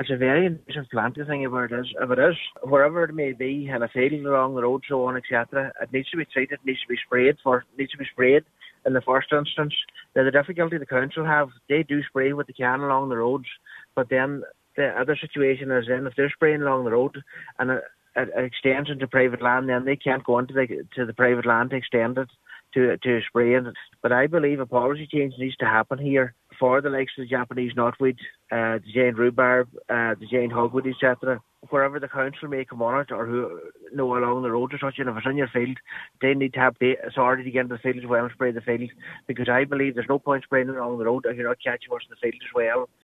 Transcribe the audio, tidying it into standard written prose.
It's a very invasive plant. The thing about it is, if it is, wherever it may be, in a field along the road, so on, etc., it needs to be treated, it needs to be sprayed in the first instance. Now, the difficulty the council have, they do spray what they can along the roads, but then the other situation is then if they're spraying along the road and it extends into private land, then they can't go into the private land to extend it to spray it. But I believe a policy change needs to happen here for the likes of the Japanese knotweed, the giant rhubarb, the giant hogweed, etc. Wherever the council may come on it, or who know along the road or such, and if it's in your field, they need to have the authority to get into the field as well and spray the field, because I believe there's no point spraying along the road if you're not catching what's in the field as well.